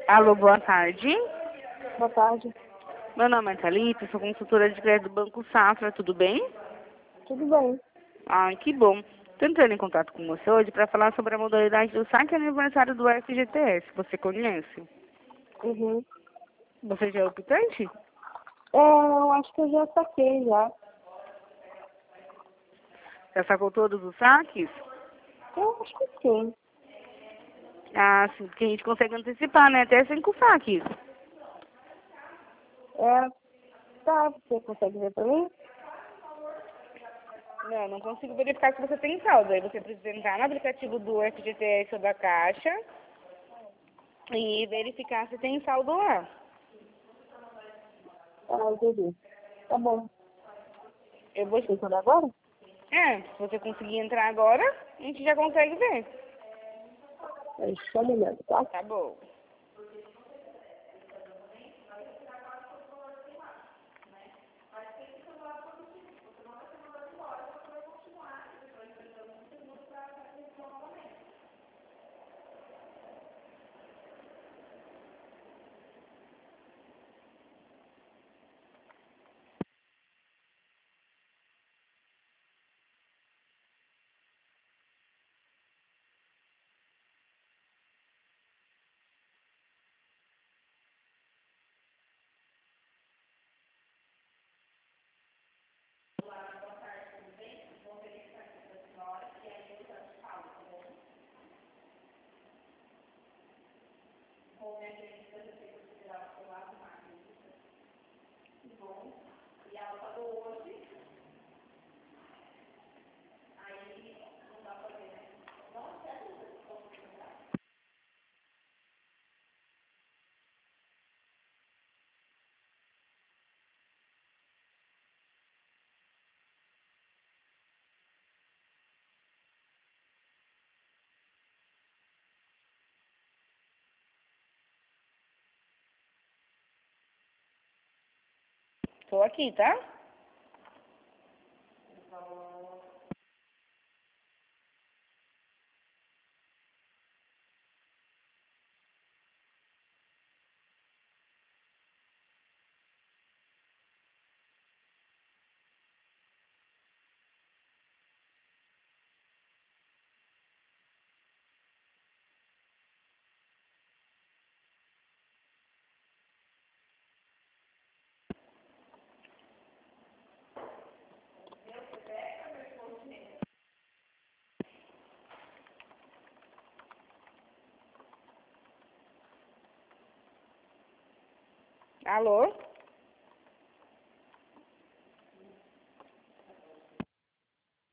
Alô, boa tarde. Boa tarde. Meu nome é Thalita, sou consultora de crédito do Banco Safra, tudo bem? Tudo bem? Ah, que bom. Estou entrando em contato com você hoje para falar sobre a modalidade do saque aniversário do FGTS. Você conhece? Uhum. Você já é optante? Eu acho que eu já saquei já. Já sacou todos os saques? Eu acho que sim. Ah, sim, porque a gente consegue antecipar, né? Até 5 saques. Tá, você consegue ver pra mim? Não consigo verificar se você tem saldo. Aí você precisa entrar no aplicativo do FGTS ou da Caixa e verificar se tem saldo lá. Ah, entendi. Tá bom. Eu vou... Tem tudo agora? Se você conseguir entrar agora, a gente já consegue ver. Só um momento, tá? Tá bom. Tô aqui, tá? Alô?